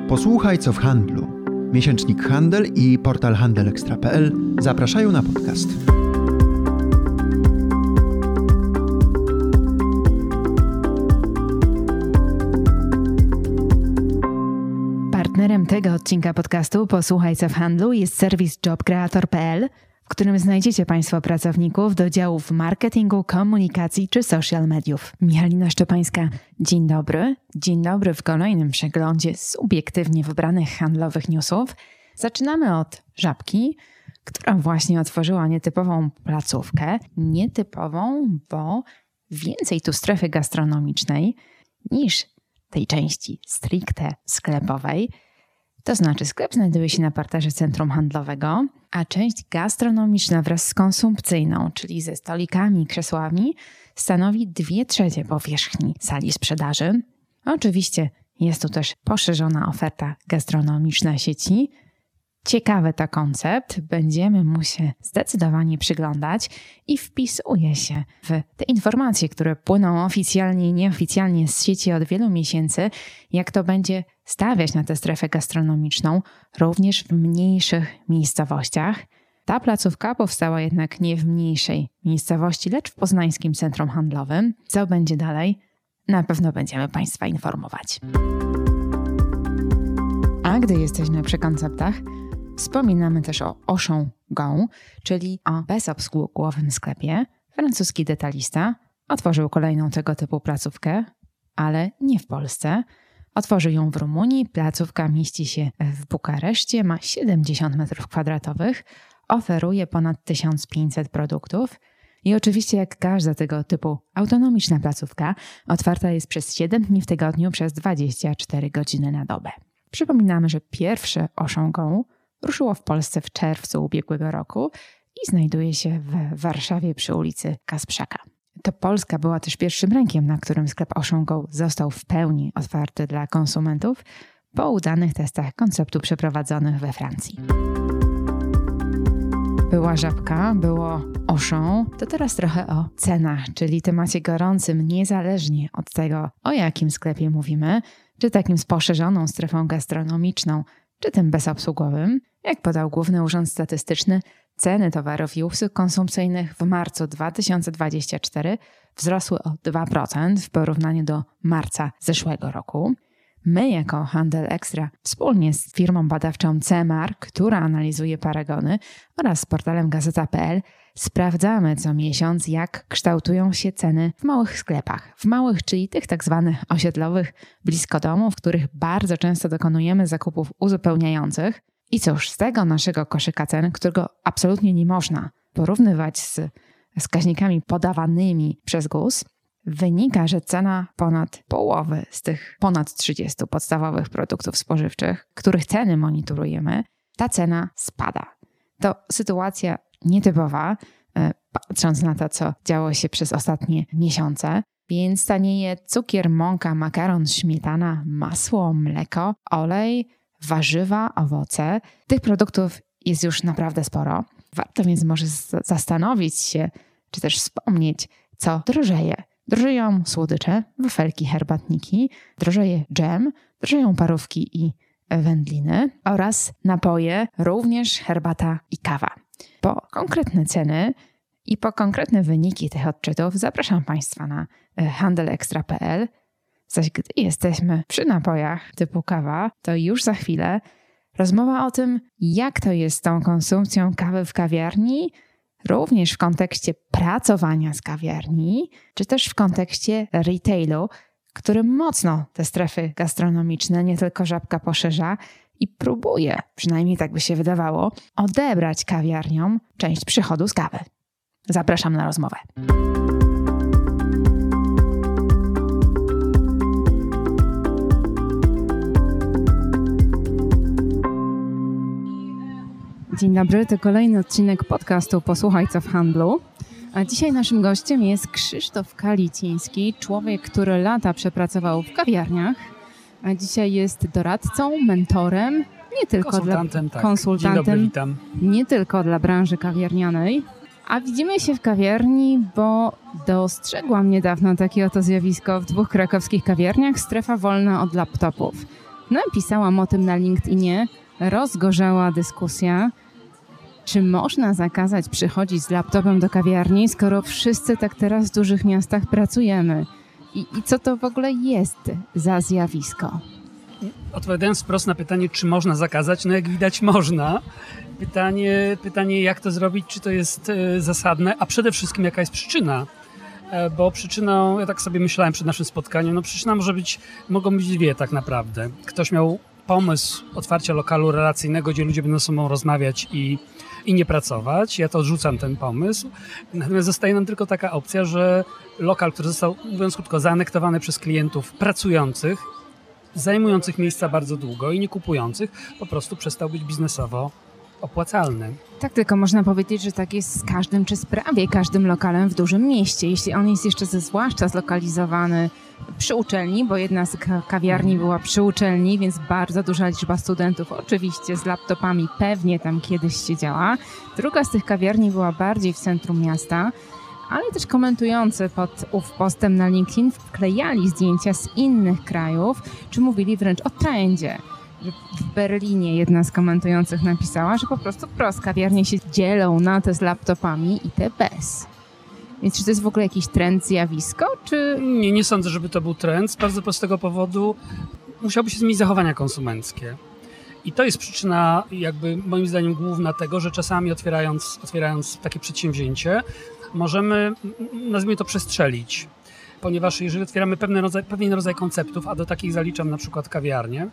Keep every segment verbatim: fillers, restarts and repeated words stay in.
Posłuchaj, co w handlu. Miesięcznik Handel i portal handel ekstra kropka p l zapraszają na podcast. Partnerem tego odcinka podcastu Posłuchaj, co w handlu jest serwis job creator kropka p l, w którym znajdziecie Państwo pracowników do działów marketingu, komunikacji czy social mediów. Michalina Szczepańska, dzień dobry. Dzień dobry w kolejnym przeglądzie subiektywnie wybranych handlowych newsów. Zaczynamy od Żabki, która właśnie otworzyła nietypową placówkę. Nietypową, bo więcej tu strefy gastronomicznej niż tej części stricte sklepowej. To znaczy sklep znajduje się na parterze centrum handlowego, a część gastronomiczna wraz z konsumpcyjną, czyli ze stolikami i krzesłami, stanowi dwie trzecie powierzchni sali sprzedaży. Oczywiście jest tu też poszerzona oferta gastronomiczna sieci. Ciekawy to koncept, będziemy mu się zdecydowanie przyglądać i wpisuje się w te informacje, które płyną oficjalnie i nieoficjalnie z sieci od wielu miesięcy, jak to będzie stawiać na tę strefę gastronomiczną również w mniejszych miejscowościach. Ta placówka powstała jednak nie w mniejszej miejscowości, lecz w poznańskim centrum handlowym. Co będzie dalej? Na pewno będziemy Państwa informować. A gdy jesteśmy przy konceptach, wspominamy też o Auchan Go, czyli o bezobsługowym sklepie. Francuski detalista otworzył kolejną tego typu placówkę, ale nie w Polsce. Otworzył ją w Rumunii. Placówka mieści się w Bukareszcie, ma siedemdziesiąt metrów kwadratowych, oferuje ponad tysiąc pięćset produktów i oczywiście jak każda tego typu autonomiczna placówka otwarta jest przez siedem dni w tygodniu przez dwadzieścia cztery godziny na dobę. Przypominamy, że pierwsze Auchan Go ruszyło w Polsce w czerwcu ubiegłego roku i znajduje się w Warszawie przy ulicy Kasprzaka. To Polska była też pierwszym rynkiem, na którym sklep Auchan Go został w pełni otwarty dla konsumentów po udanych testach konceptu przeprowadzonych we Francji. Była Żabka, było Auchan, to teraz trochę o cenach, czyli temacie gorącym niezależnie od tego, o jakim sklepie mówimy, czy takim z poszerzoną strefą gastronomiczną, czy tym bezobsługowym. Jak podał Główny Urząd Statystyczny, ceny towarów i usług konsumpcyjnych w marcu dwa tysiące dwudziestego czwartego wzrosły o dwa procent w porównaniu do marca zeszłego roku. My jako Handel Ekstra wspólnie z firmą badawczą C M A R, która analizuje paragony, oraz z portalem gazeta kropka p l sprawdzamy co miesiąc, jak kształtują się ceny w małych sklepach. W małych, czyli tych tak zwanych osiedlowych, blisko domu, w których bardzo często dokonujemy zakupów uzupełniających. I cóż, z tego naszego koszyka cen, którego absolutnie nie można porównywać z wskaźnikami podawanymi przez G U S, wynika, że cena ponad połowy z tych ponad trzydziestu podstawowych produktów spożywczych, których ceny monitorujemy, ta cena spada. To sytuacja nietypowa, patrząc na to, co działo się przez ostatnie miesiące, więc tanieje cukier, mąka, makaron, śmietana, masło, mleko, olej, warzywa, owoce. Tych produktów jest już naprawdę sporo. Warto więc może zastanowić się, czy też wspomnieć, co drożeje. Drożeją słodycze, wafelki, herbatniki, drożeje dżem, drożeją parówki i wędliny oraz napoje, również herbata i kawa. Po konkretne ceny i po konkretne wyniki tych odczytów zapraszam Państwa na handel ekstra kropka p l. Zaś gdy jesteśmy przy napojach typu kawa, to już za chwilę rozmowa o tym, jak to jest z tą konsumpcją kawy w kawiarni, również w kontekście pracowania z kawiarni, czy też w kontekście retailu, który mocno te strefy gastronomiczne, nie tylko Żabka, poszerza i próbuje, przynajmniej tak by się wydawało, odebrać kawiarniom część przychodu z kawy. Zapraszam na rozmowę. Dzień dobry, to kolejny odcinek podcastu Posłuchaj, co w handlu. A dzisiaj naszym gościem jest Krzysztof Kaliciński, człowiek, który lata przepracował w kawiarniach, a dzisiaj jest doradcą, mentorem, nie tylko konsultantem, dla tak. konsultantem, Dzień dobry, witam. Nie tylko dla branży kawiarnianej. A widzimy się w kawiarni, bo dostrzegłam niedawno takie oto zjawisko w dwóch krakowskich kawiarniach, strefa wolna od laptopów. Napisałam o tym na LinkedInie, rozgorzała dyskusja, czy można zakazać przychodzić z laptopem do kawiarni, skoro wszyscy tak teraz w dużych miastach pracujemy. I, i co to w ogóle jest za zjawisko? Odpowiadając wprost na pytanie, czy można zakazać, no jak widać można. Pytanie, pytanie jak to zrobić, czy to jest e, zasadne, a przede wszystkim jaka jest przyczyna. E, bo przyczyną, ja tak sobie myślałem przed naszym spotkaniem, no przyczyna może być, mogą być dwie tak naprawdę. Ktoś miał pomysł otwarcia lokalu relacyjnego, gdzie ludzie będą ze sobą rozmawiać i, i nie pracować. Ja to odrzucam ten pomysł. Natomiast zostaje nam tylko taka opcja, że lokal, który został, mówiąc krótko, zaanektowany przez klientów pracujących, zajmujących miejsca bardzo długo i nie kupujących, po prostu przestał być biznesowo opłacalny. Tak, tylko można powiedzieć, że tak jest z każdym, czy z prawie każdym lokalem w dużym mieście. Jeśli on jest jeszcze ze zwłaszcza zlokalizowany przy uczelni, bo jedna z kawiarni była przy uczelni, więc bardzo duża liczba studentów oczywiście z laptopami pewnie tam kiedyś siedziała. Druga z tych kawiarni była bardziej w centrum miasta, ale też komentujący pod ów postem na LinkedIn wklejali zdjęcia z innych krajów, czy mówili wręcz o trendzie. W Berlinie jedna z komentujących napisała, że po prostu wprost kawiarnie się dzielą na te z laptopami i te bez. Więc czy to jest w ogóle jakiś trend, zjawisko, czy... Nie, nie sądzę, żeby to był trend. Z bardzo prostego powodu musiałoby się zmienić zachowania konsumenckie. I to jest przyczyna, jakby moim zdaniem główna tego, że czasami otwierając, otwierając takie przedsięwzięcie, możemy, nazwijmy to, przestrzelić. Ponieważ jeżeli otwieramy pewien rodzaj, pewien rodzaj konceptów, a do takich zaliczam na przykład kawiarnię,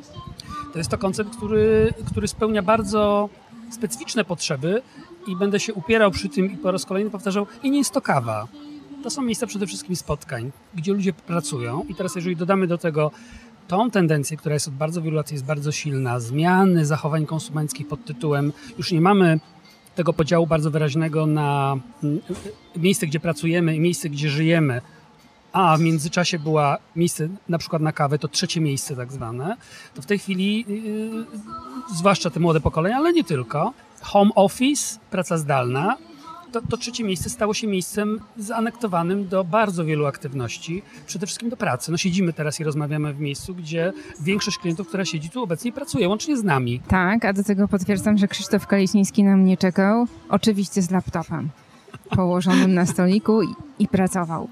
to jest to koncept, który, który spełnia bardzo specyficzne potrzeby i będę się upierał przy tym i po raz kolejny powtarzał, i nie jest to kawa. To są miejsca przede wszystkim spotkań, gdzie ludzie pracują i teraz jeżeli dodamy do tego tą tendencję, która jest od bardzo wielu lat, jest bardzo silna, zmiany zachowań konsumenckich pod tytułem, już nie mamy tego podziału bardzo wyraźnego na miejsce, gdzie pracujemy i miejsce, gdzie żyjemy, a w międzyczasie była miejsce na przykład na kawę, to trzecie miejsce tak zwane, to w tej chwili, yy, zwłaszcza te młode pokolenia, ale nie tylko, home office, praca zdalna, to, to trzecie miejsce stało się miejscem zaanektowanym do bardzo wielu aktywności, przede wszystkim do pracy. No siedzimy teraz i rozmawiamy w miejscu, gdzie większość klientów, która siedzi tu obecnie, pracuje, łącznie z nami. Tak, a do tego potwierdzam, że Krzysztof Kaleśnicki na mnie czekał, oczywiście z laptopem położonym na stoliku i, i pracował.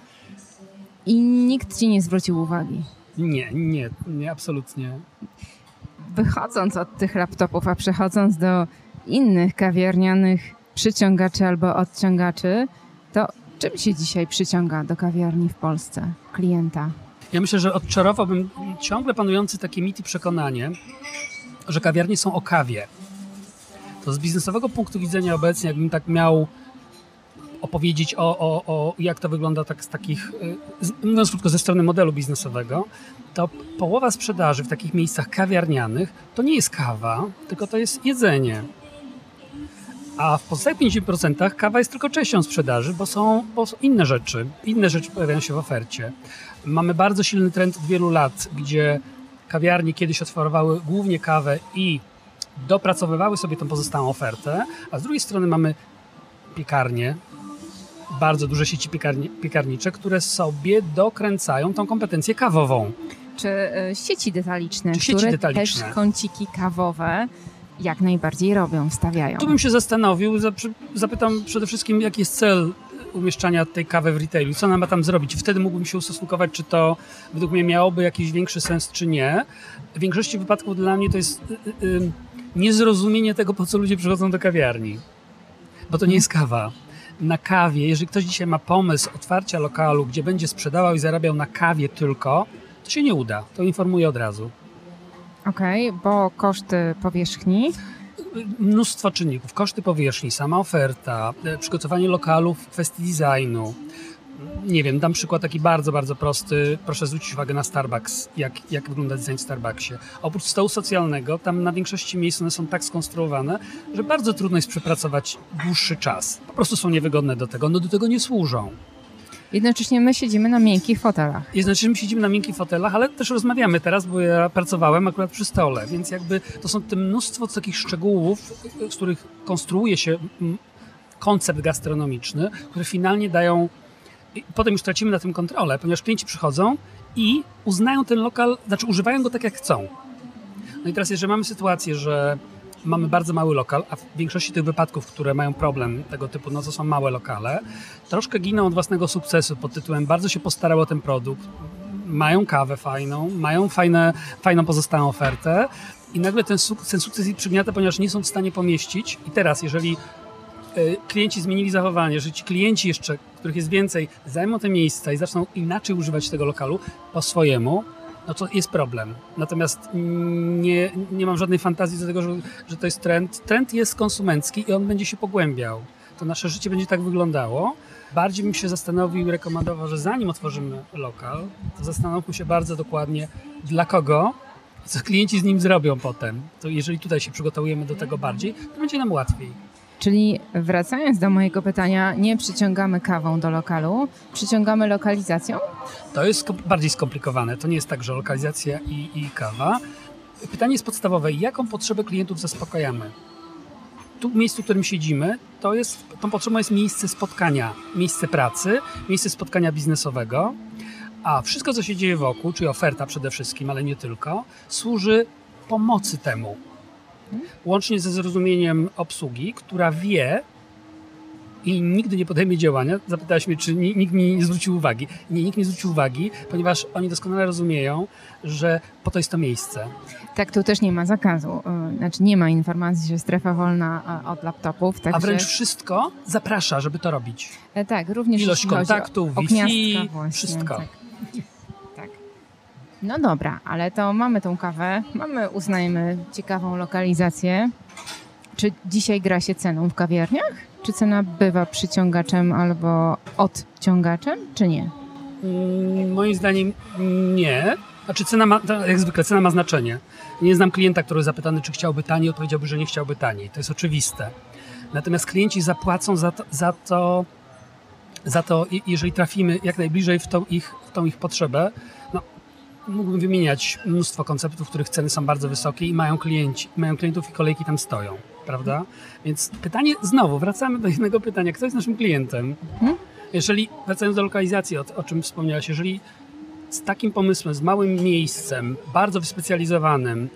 I nikt ci nie zwrócił uwagi. Nie, nie, nie, absolutnie. Wychodząc od tych laptopów, a przechodząc do innych kawiarnianych przyciągaczy albo odciągaczy, to czym się dzisiaj przyciąga do kawiarni w Polsce klienta? Ja myślę, że odczarowałbym ciągle panujący takie mit i przekonanie, że kawiarnie są o kawie. To z biznesowego punktu widzenia obecnie, jakbym tak miał opowiedzieć o, o, o jak to wygląda tak z takich, mówiąc krótko, ze strony modelu biznesowego, to połowa sprzedaży w takich miejscach kawiarnianych to nie jest kawa, tylko to jest jedzenie. A w pozostałych pięćdziesięciu procentach kawa jest tylko częścią sprzedaży, bo są, bo są inne rzeczy. Inne rzeczy pojawiają się w ofercie. Mamy bardzo silny trend od wielu lat, gdzie kawiarnie kiedyś oferowały głównie kawę i dopracowywały sobie tą pozostałą ofertę, a z drugiej strony mamy piekarnie, bardzo duże sieci piekarni, piekarnicze, które sobie dokręcają tą kompetencję kawową. Czy y, sieci detaliczne, Czy które sieci detaliczne. też kąciki kawowe jak najbardziej robią, wstawiają. Tu bym się zastanowił, zapytam przede wszystkim, jaki jest cel umieszczania tej kawy w retailu, co ona ma tam zrobić. Wtedy mógłbym się ustosunkować, czy to według mnie miałoby jakiś większy sens, czy nie. W większości wypadków dla mnie to jest y, y, niezrozumienie tego, po co ludzie przychodzą do kawiarni. Bo to nie jest kawa. Na kawie, jeżeli ktoś dzisiaj ma pomysł otwarcia lokalu, gdzie będzie sprzedawał i zarabiał na kawie tylko, to się nie uda. To informuję od razu. Okej, okay, bo koszty powierzchni? Mnóstwo czynników. Koszty powierzchni, sama oferta, przygotowanie lokalu w kwestii designu. Nie wiem, dam przykład taki bardzo, bardzo prosty. Proszę zwrócić uwagę na Starbucks, jak, jak wygląda design w Starbucksie. Oprócz stołu socjalnego, tam na większości miejsc one są tak skonstruowane, że bardzo trudno jest przepracować dłuższy czas. Po prostu są niewygodne do tego, no do tego nie służą. Jednocześnie my siedzimy na miękkich fotelach. Jednocześnie my siedzimy na miękkich fotelach, ale też rozmawiamy teraz, bo ja pracowałem akurat przy stole, więc jakby to są te mnóstwo takich szczegółów, z których konstruuje się koncept gastronomiczny, które finalnie dają, i potem już tracimy na tym kontrolę, ponieważ klienci przychodzą i uznają ten lokal, znaczy używają go tak jak chcą. No i teraz jeżeli mamy sytuację, że mamy bardzo mały lokal, a w większości tych wypadków, które mają problem tego typu, no to są małe lokale, troszkę giną od własnego sukcesu pod tytułem bardzo się postarało o ten produkt, mają kawę fajną, mają fajne, fajną pozostałą ofertę i nagle ten, suk- ten sukces ich przygniata, ponieważ nie są w stanie pomieścić. I teraz, jeżeli y, klienci zmienili zachowanie, jeżeli ci klienci jeszcze, których jest więcej, zajmą te miejsca i zaczną inaczej używać tego lokalu po swojemu, no to jest problem. Natomiast nie, nie mam żadnej fantazji do tego, że, że to jest trend. Trend jest konsumencki i on będzie się pogłębiał. To nasze życie będzie tak wyglądało. Bardziej bym się zastanowił i rekomendował, że zanim otworzymy lokal, to zastanówmy się bardzo dokładnie dla kogo, co klienci z nim zrobią potem. To jeżeli tutaj się przygotowujemy do tego bardziej, to będzie nam łatwiej. Czyli wracając do mojego pytania, nie przyciągamy kawą do lokalu, przyciągamy lokalizacją? To jest skom- bardziej skomplikowane. To nie jest tak, że lokalizacja i, i kawa. Pytanie jest podstawowe. Jaką potrzebę klientów zaspokajamy? Tu w miejscu, w którym siedzimy, to jest, tą potrzebą jest miejsce spotkania, miejsce pracy, miejsce spotkania biznesowego, a wszystko, co się dzieje wokół, czyli oferta przede wszystkim, ale nie tylko, służy pomocy temu. Łącznie ze zrozumieniem obsługi, która wie i nigdy nie podejmie działania. Zapytałaś mnie, czy nikt mi nie zwrócił uwagi. Nie, nikt nie zwrócił uwagi, ponieważ oni doskonale rozumieją, że po to jest to miejsce. Tak, tu też nie ma zakazu. Znaczy nie ma informacji, że strefa wolna od laptopów. Także... A wręcz wszystko zaprasza, żeby to robić. E, tak, również ilość jeśli kontaktów, chodzi o, o Wi-Fi, właśnie, wszystko. Tak. tak. No dobra, ale to mamy tą kawę, mamy, uznajmy, ciekawą lokalizację. Czy dzisiaj gra się ceną w kawiarniach? Czy cena bywa przyciągaczem albo odciągaczem, czy nie? Mm, moim zdaniem nie. Znaczy cena ma, jak zwykle, cena ma znaczenie. Nie znam klienta, który zapytany, czy chciałby taniej, odpowiedziałby, że nie chciałby taniej. To jest oczywiste. Natomiast klienci zapłacą za to, za to, za to jeżeli trafimy jak najbliżej w tą ich, w tą ich potrzebę. No, mógłbym wymieniać mnóstwo konceptów, w których ceny są bardzo wysokie i mają klienci, mają klientów i kolejki tam stoją, prawda? Więc pytanie, znowu wracamy do jednego pytania, kto jest naszym klientem? Hmm? Jeżeli, wracając do lokalizacji, o, o czym wspomniałaś, jeżeli z takim pomysłem, z małym miejscem, bardzo wyspecjalizowanym,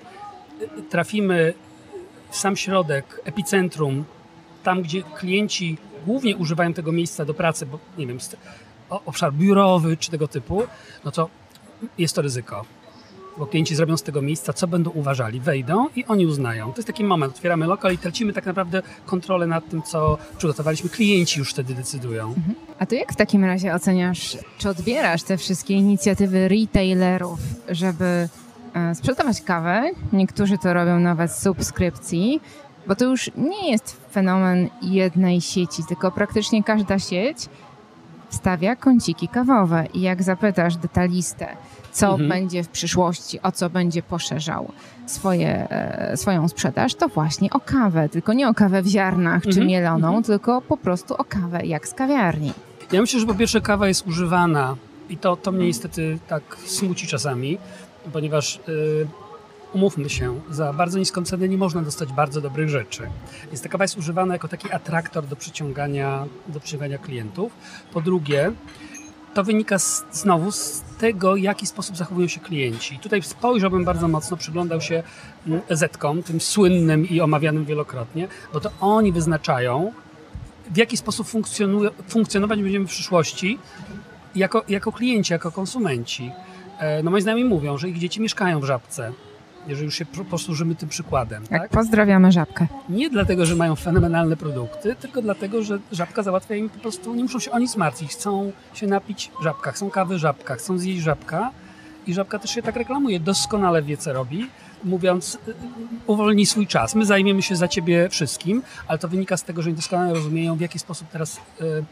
trafimy w sam środek, epicentrum, tam gdzie klienci głównie używają tego miejsca do pracy, bo nie wiem, obszar biurowy czy tego typu, no to jest to ryzyko. Bo klienci zrobią z tego miejsca, co będą uważali, wejdą i oni uznają. To jest taki moment, otwieramy lokal i tracimy tak naprawdę kontrolę nad tym, co przygotowaliśmy. Klienci już wtedy decydują. Mhm. A to jak w takim razie oceniasz, czy odbierasz te wszystkie inicjatywy retailerów, żeby e, sprzedawać kawę? Niektórzy to robią nawet z subskrypcji, bo to już nie jest fenomen jednej sieci, tylko praktycznie każda sieć wstawia kąciki kawowe i jak zapytasz detalistę, co mhm. będzie w przyszłości, o co będzie poszerzał swoje, e, swoją sprzedaż, to właśnie o kawę. Tylko nie o kawę w ziarnach mhm. czy mieloną, mhm. tylko po prostu o kawę jak z kawiarni. Ja myślę, że po pierwsze kawa jest używana i to, to mnie niestety tak smuci czasami, ponieważ yy, umówmy się, za bardzo niską cenę nie można dostać bardzo dobrych rzeczy. Więc ta kawa jest używana jako taki atraktor do przyciągania, do przyciągania klientów. Po drugie, to wynika z, znowu z tego, w jaki sposób zachowują się klienci. Tutaj spojrzałbym bardzo mocno, przyglądał się Zetkom, tym słynnym i omawianym wielokrotnie, bo to oni wyznaczają, w jaki sposób funkcjonować będziemy w przyszłości jako, jako klienci, jako konsumenci. No moi znajomi mówią, że ich dzieci mieszkają w Żabce, jeżeli już się posłużymy tym przykładem. Tak, tak? Pozdrawiamy Żabkę. Nie dlatego, że mają fenomenalne produkty, tylko dlatego, że Żabka załatwia im po prostu, nie muszą się o nic martwić. Chcą się napić Żabka, chcą kawy Żabka, chcą zjeść Żabka i Żabka też się tak reklamuje. Doskonale wie, co robi, mówiąc, uwolnij swój czas. My zajmiemy się za ciebie wszystkim, ale to wynika z tego, że oni doskonale rozumieją, w jaki sposób teraz y,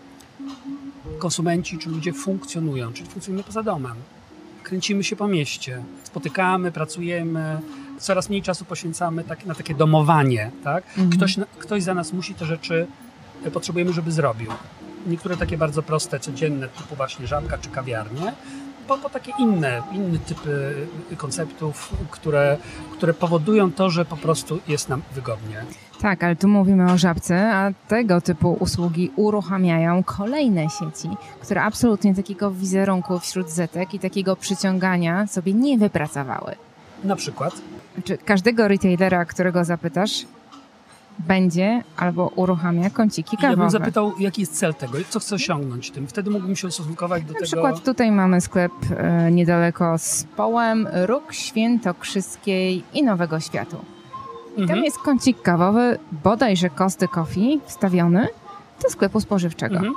konsumenci czy ludzie funkcjonują, czyli funkcjonujemy poza domem. Kręcimy się po mieście, spotykamy, pracujemy, coraz mniej czasu poświęcamy tak, na takie domowanie. Tak? Mhm. Ktoś, ktoś za nas musi te rzeczy, potrzebujemy, żeby zrobił. Niektóre takie bardzo proste, codzienne, typu właśnie Żabka czy kawiarnie, po, po takie inne, inne typy konceptów, które, które powodują to, że po prostu jest nam wygodnie. Tak, ale tu mówimy o Żabce, a tego typu usługi uruchamiają kolejne sieci, które absolutnie takiego wizerunku wśród zetek i takiego przyciągania sobie nie wypracowały. Na przykład? Znaczy, każdego retailera, którego zapytasz, będzie albo uruchamia kąciki kawowe. Ja bym zapytał, jaki jest cel tego, co chce osiągnąć tym. Wtedy mógłbym się ustosunkować do Na tego. Na przykład tutaj mamy sklep e, niedaleko z Połem, Róg Świętokrzyskiej i Nowego Światu. I mhm. tam jest kącik kawowy, bodajże Kosty Coffee wstawiony do sklepu spożywczego. Mhm.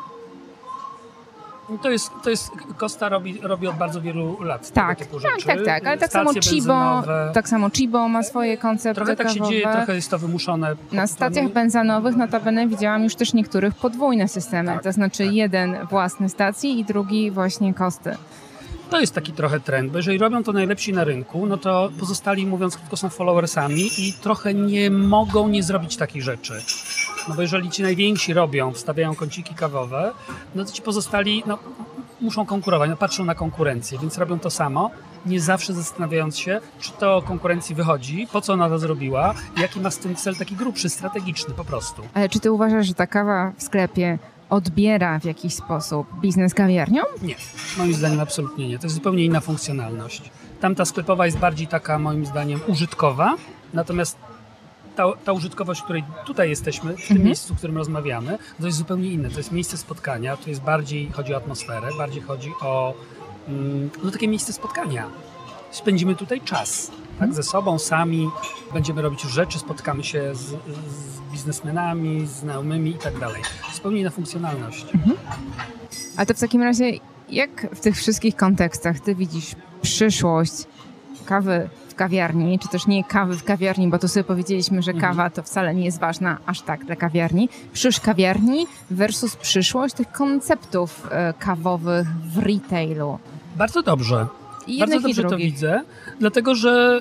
To jest, to jest, Costa robi, robi od bardzo wielu lat tak, tego typu tak, rzeczy. tak, tak, ale tak Stacje samo Chibo, benzynowe. tak samo Chibo ma swoje koncepty Trochę tak kawowe. się dzieje, trochę jest to wymuszone. Na stacjach benzynowych notabene widziałam już też niektórych podwójne systemy, tak, to znaczy tak. jeden własny stacji i drugi właśnie Kosty. To jest taki trochę trend, bo jeżeli robią to najlepsi na rynku, no to pozostali, mówiąc krótko, są followersami i trochę nie mogą nie zrobić takich rzeczy. No bo jeżeli ci najwięksi robią, wstawiają kąciki kawowe, no to ci pozostali no, muszą konkurować, no, patrzą na konkurencję, więc robią to samo, nie zawsze zastanawiając się, czy to konkurencji wychodzi, po co ona to zrobiła, jaki ma z tym cel taki grubszy, strategiczny po prostu. Ale czy ty uważasz, że ta kawa w sklepie odbiera w jakiś sposób biznes kawiarniom? Nie, moim zdaniem absolutnie nie. To jest zupełnie inna funkcjonalność. Tamta sklepowa jest bardziej taka, moim zdaniem, użytkowa, natomiast ta, ta użytkowość, w której tutaj jesteśmy, w tym mhm. miejscu, w którym rozmawiamy, to jest zupełnie inne. To jest miejsce spotkania, to jest bardziej, chodzi o atmosferę, bardziej chodzi o mm, no, takie miejsce spotkania. Spędzimy tutaj czas, tak, ze sobą, sami, będziemy robić rzeczy, spotkamy się z, z biznesmenami, z znajomymi i tak dalej. Zupełnie inna funkcjonalność. Mhm. A to w takim razie, jak w tych wszystkich kontekstach ty widzisz przyszłość kawy w kawiarni, czy też nie kawy w kawiarni, bo tu sobie powiedzieliśmy, że mhm. kawa to wcale nie jest ważna aż tak dla kawiarni. Przyszłość kawiarni versus przyszłość tych konceptów e, kawowych w retailu. Bardzo dobrze. I Bardzo jednych, dobrze i to drugich. widzę, dlatego że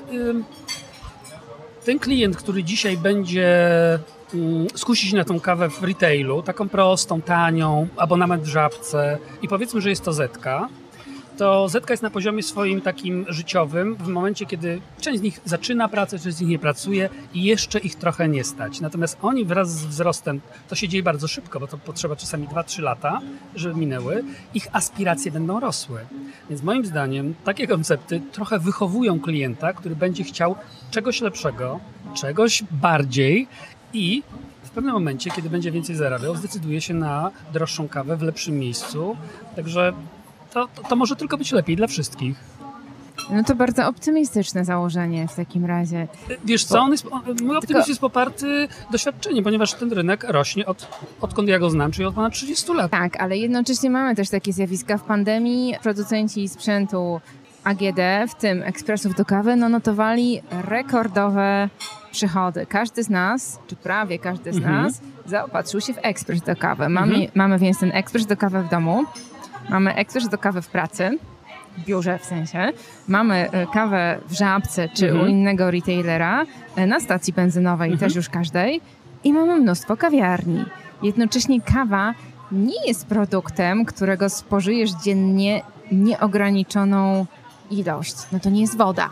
y, ten klient, który dzisiaj będzie y, skusić się na tą kawę w retailu, taką prostą, tanią, abonament w Żabce i powiedzmy, że jest to Zetka, to Zetka jest na poziomie swoim takim życiowym w momencie, kiedy część z nich zaczyna pracę, część z nich nie pracuje i jeszcze ich trochę nie stać. Natomiast oni wraz z wzrostem, to się dzieje bardzo szybko, bo to potrzeba czasami dwa trzy lata, żeby minęły, ich aspiracje będą rosły. Więc moim zdaniem takie koncepty trochę wychowują klienta, który będzie chciał czegoś lepszego, czegoś bardziej i w pewnym momencie, kiedy będzie więcej zarabiał, zdecyduje się na droższą kawę w lepszym miejscu. Także To, to, to może tylko być lepiej dla wszystkich. No to bardzo optymistyczne założenie w takim razie. Wiesz co, on jest, mój optymizm Tylko... jest poparty doświadczeniem, ponieważ ten rynek rośnie od, odkąd ja go znam, czyli od ponad trzydziestu lat. Tak, ale jednocześnie mamy też takie zjawiska w pandemii. Producenci sprzętu A G D, w tym ekspresów do kawy, no notowali rekordowe przychody. Każdy z nas, czy prawie każdy z mhm. nas, zaopatrzył się w ekspres do kawy. Mamy, mhm. mamy więc ten ekspres do kawy w domu. Mamy ekspres do kawy w pracy, w biurze w sensie. Mamy kawę w Żabce czy mhm. u innego retailera, na stacji benzynowej mhm. też już każdej. I mamy mnóstwo kawiarni. Jednocześnie kawa nie jest produktem, którego spożyjesz dziennie nieograniczoną ilość. No to nie jest woda.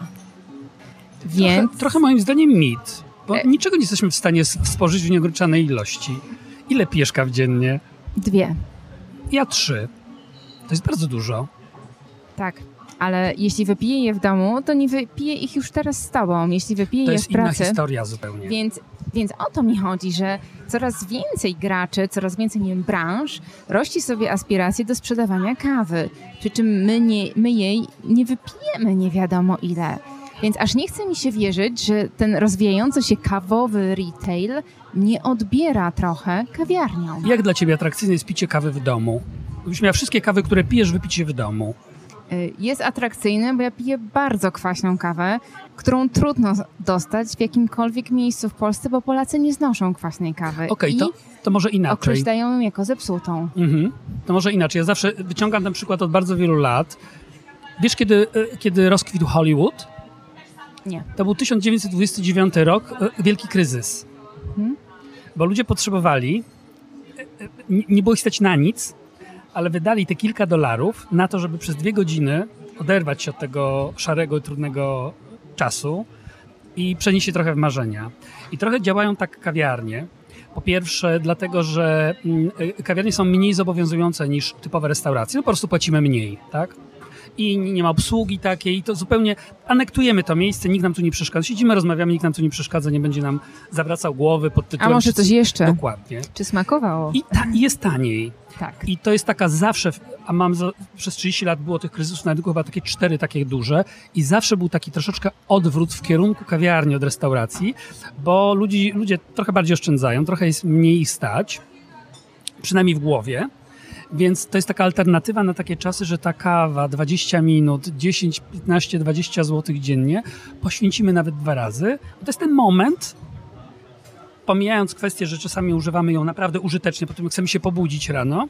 Więc... Trochę, trochę moim zdaniem mit, bo e... niczego nie jesteśmy w stanie spożyć w nieograniczonej ilości. Ile pijesz kaw dziennie? Dwie. Ja trzy. To jest bardzo dużo. Tak, ale jeśli wypiję je w domu, to nie wypiję ich już teraz z tobą. Jeśli wypiję je w pracy... To jest inna historia zupełnie. Więc, więc o to mi chodzi, że coraz więcej graczy, coraz więcej nie wiem, branż rości sobie aspiracje do sprzedawania kawy. Przy czym my, nie, my jej nie wypijemy nie wiadomo ile. Więc aż nie chce mi się wierzyć, że ten rozwijający się kawowy retail nie odbiera trochę kawiarniom. Jak dla ciebie atrakcyjne jest picie kawy w domu? Gdybyś miała wszystkie kawy, które pijesz, wypić je w domu. Jest atrakcyjny, bo ja piję bardzo kwaśną kawę, którą trudno dostać w jakimkolwiek miejscu w Polsce, bo Polacy nie znoszą kwaśnej kawy. Okej, okay, to, to może inaczej. Określają ją jako zepsutą. Mhm. To może inaczej. Ja zawsze wyciągam ten przykład od bardzo wielu lat. Wiesz, kiedy, kiedy rozkwitł Hollywood? Nie. To był tysiąc dziewięćset dwudziesty dziewiąty rok, wielki kryzys. Mhm. Bo ludzie potrzebowali, nie było ich stać na nic, ale wydali te kilka dolarów na to, żeby przez dwie godziny oderwać się od tego szarego i trudnego czasu i przenieść się trochę w marzenia. I trochę działają tak kawiarnie. Po pierwsze dlatego, że kawiarnie są mniej zobowiązujące niż typowe restauracje. No po prostu płacimy mniej, tak? I nie ma obsługi takiej, to zupełnie anektujemy to miejsce, nikt nam tu nie przeszkadza. Siedzimy, rozmawiamy, nikt nam tu nie przeszkadza, nie będzie nam zawracał głowy pod tytułem... A może coś jeszcze? Dokładnie. Czy smakowało? I ta, jest taniej. Tak. I to jest taka zawsze, a mam za, przez trzydzieści lat było tych kryzysów na rynku chyba takie cztery takie duże i zawsze był taki troszeczkę odwrót w kierunku kawiarni od restauracji, bo ludzi, ludzie trochę bardziej oszczędzają, trochę jest mniej ich stać, przynajmniej w głowie. Więc to jest taka alternatywa na takie czasy, że ta kawa dwadzieścia minut, dziesięć, piętnaście, dwadzieścia złotych dziennie poświęcimy nawet dwa razy. To jest ten moment, pomijając kwestię, że czasami używamy ją naprawdę użytecznie, po tym jak chcemy się pobudzić rano,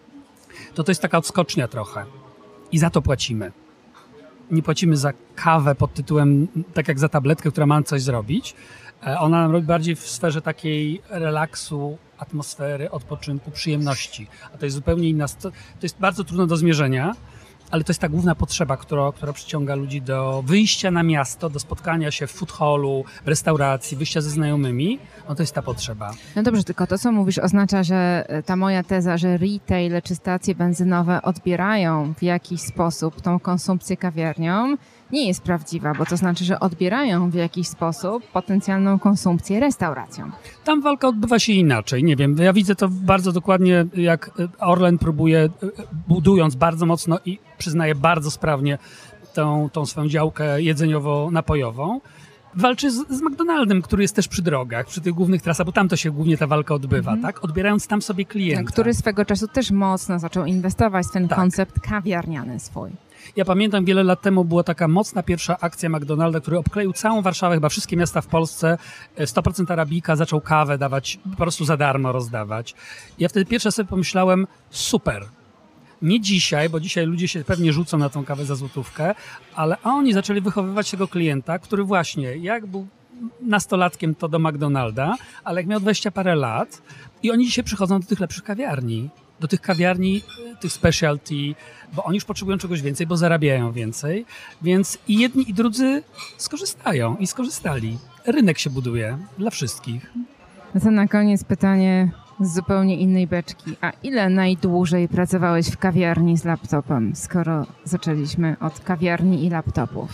to to jest taka odskocznia trochę. I za to płacimy. Nie płacimy za kawę pod tytułem, tak jak za tabletkę, która ma nam coś zrobić. Ona nam robi bardziej w sferze takiej relaksu, atmosfery, odpoczynku, przyjemności. A to jest zupełnie inna... To jest bardzo trudno do zmierzenia, ale to jest ta główna potrzeba, która, która przyciąga ludzi do wyjścia na miasto, do spotkania się w food hallu, w restauracji, wyjścia ze znajomymi. No to jest ta potrzeba. No dobrze, tylko to, co mówisz, oznacza, że ta moja teza, że retail czy stacje benzynowe odbierają w jakiś sposób tą konsumpcję kawiarnią, nie jest prawdziwa, bo to znaczy, że odbierają w jakiś sposób potencjalną konsumpcję restauracją. Tam walka odbywa się inaczej, nie wiem, ja widzę to bardzo dokładnie, jak Orlen próbuje, budując bardzo mocno i przyznaję bardzo sprawnie tą, tą swoją działkę jedzeniowo-napojową, walczy z, z McDonaldem, który jest też przy drogach, przy tych głównych trasach, bo tam to się głównie ta walka odbywa, mm. tak? Odbierając tam sobie klienta. Który swego czasu też mocno zaczął inwestować w ten tak. koncept kawiarniany swój. Ja pamiętam, wiele lat temu była taka mocna pierwsza akcja McDonalda, który obkleił całą Warszawę, chyba wszystkie miasta w Polsce, sto procent arabika, zaczął kawę dawać, po prostu za darmo rozdawać. Ja wtedy pierwsze sobie pomyślałem, super. Nie dzisiaj, bo dzisiaj ludzie się pewnie rzucą na tą kawę za złotówkę, ale oni zaczęli wychowywać tego klienta, który właśnie, jak był nastolatkiem, to do McDonalda, ale jak miał dwadzieścia parę lat i oni dzisiaj przychodzą do tych lepszych kawiarni. Do tych kawiarni, tych specialty, bo oni już potrzebują czegoś więcej, bo zarabiają więcej, więc i jedni i drudzy skorzystają i skorzystali. Rynek się buduje dla wszystkich. No to na koniec pytanie z zupełnie innej beczki. A ile najdłużej pracowałeś w kawiarni z laptopem, skoro zaczęliśmy od kawiarni i laptopów?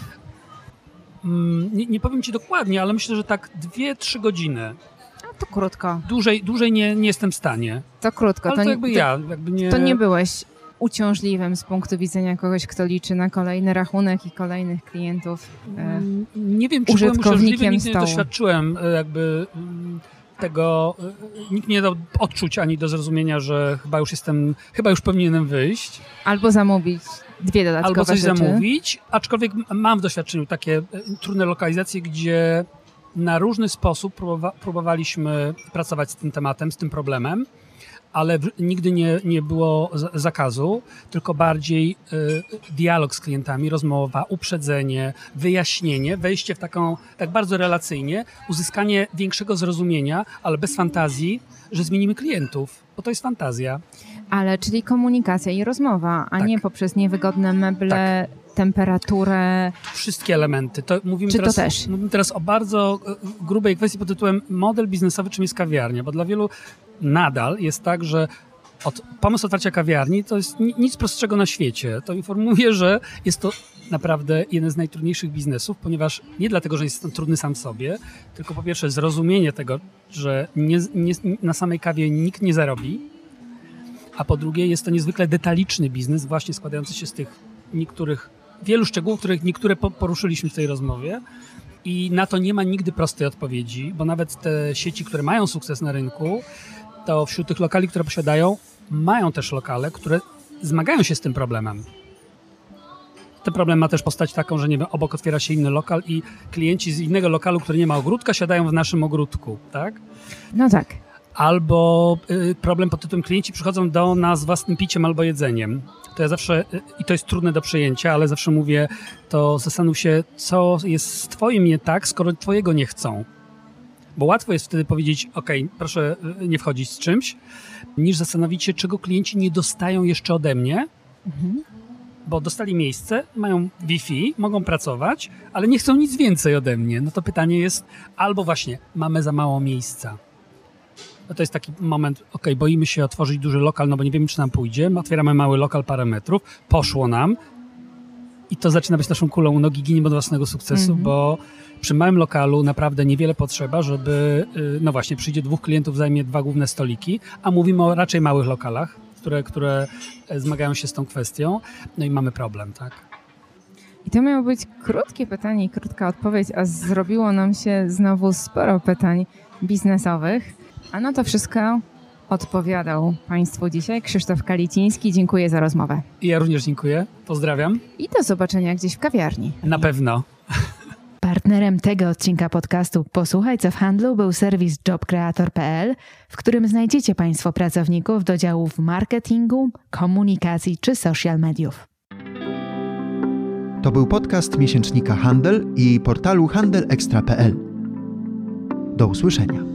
Mm, nie, nie powiem ci dokładnie, ale myślę, że tak dwie, trzy godziny. To krótko. Dłużej, dłużej nie, nie jestem w stanie. To krótko. Ale to, to jakby to, ja. Jakby nie... To nie byłeś uciążliwym z punktu widzenia kogoś, kto liczy na kolejny rachunek i kolejnych klientów. E, nie wiem, czy byłem uciążliwy, nigdy stołu. nie doświadczyłem jakby tego, nikt nie dał odczuć ani do zrozumienia, że chyba już jestem, chyba już powinienem wyjść. Albo zamówić dwie dodatkowe Albo coś rzeczy. zamówić, aczkolwiek mam w doświadczeniu takie trudne lokalizacje, gdzie na różny sposób próbowa- próbowaliśmy pracować z tym tematem, z tym problemem, ale w, nigdy nie, nie było z, zakazu, tylko bardziej y, dialog z klientami, rozmowa, uprzedzenie, wyjaśnienie, wejście w taką, tak bardzo relacyjnie, uzyskanie większego zrozumienia, ale bez fantazji, że zmienimy klientów, bo to jest fantazja. Ale czyli komunikacja i rozmowa, a tak. nie poprzez niewygodne meble, tak. temperaturę. Wszystkie elementy. To mówimy, Czy teraz, to też? mówimy teraz o bardzo grubej kwestii pod tytułem model biznesowy, czym jest kawiarnia, bo dla wielu nadal jest tak, że od, pomysł otwarcia kawiarni to jest nic prostszego na świecie. To informuję, że jest to naprawdę jeden z najtrudniejszych biznesów, ponieważ nie dlatego, że jest on trudny sam w sobie, tylko po pierwsze zrozumienie tego, że nie, nie, na samej kawie nikt nie zarobi, a po drugie jest to niezwykle detaliczny biznes, właśnie składający się z tych niektórych, wielu szczegółów, których niektóre poruszyliśmy w tej rozmowie i na to nie ma nigdy prostej odpowiedzi, bo nawet te sieci, które mają sukces na rynku, to wśród tych lokali, które posiadają, mają też lokale, które zmagają się z tym problemem. Ten problem ma też postać taką, że nie wiem, obok otwiera się inny lokal i klienci z innego lokalu, który nie ma ogródka, siadają w naszym ogródku, tak? No tak. Albo y, problem pod tytułem klienci przychodzą do nas z własnym piciem albo jedzeniem. To ja zawsze, y, i to jest trudne do przyjęcia, ale zawsze mówię, to zastanów się, co jest z twoim nie tak, skoro twojego nie chcą. Bo łatwo jest wtedy powiedzieć, ok, proszę nie wchodzić z czymś, niż zastanowić się, czego klienci nie dostają jeszcze ode mnie, mhm. bo dostali miejsce, mają Wi-Fi, mogą pracować, ale nie chcą nic więcej ode mnie. No to pytanie jest, albo właśnie mamy za mało miejsca. No to jest taki moment, ok, boimy się otworzyć duży lokal, no bo nie wiemy, czy nam pójdzie. My otwieramy mały lokal, parę metrów, poszło nam i to zaczyna być naszą kulą u nogi, giniem od własnego sukcesu, mm-hmm. bo przy małym lokalu naprawdę niewiele potrzeba, żeby, no właśnie, przyjdzie dwóch klientów, zajmie dwa główne stoliki, a mówimy o raczej małych lokalach, które, które zmagają się z tą kwestią, no i mamy problem, tak? I to miało być krótkie pytanie i krótka odpowiedź, a zrobiło nam się znowu sporo pytań biznesowych. A na to wszystko odpowiadał Państwu dzisiaj Krzysztof Kaliciński. Dziękuję za rozmowę. I ja również dziękuję. Pozdrawiam. I do zobaczenia gdzieś w kawiarni. Na pewno. Partnerem tego odcinka podcastu Posłuchaj, co w handlu był serwis job creator kropka p l, w którym znajdziecie Państwo pracowników do działów marketingu, komunikacji czy social mediów. To był podcast miesięcznika Handel i portalu handel ekstra kropka p l. Do usłyszenia.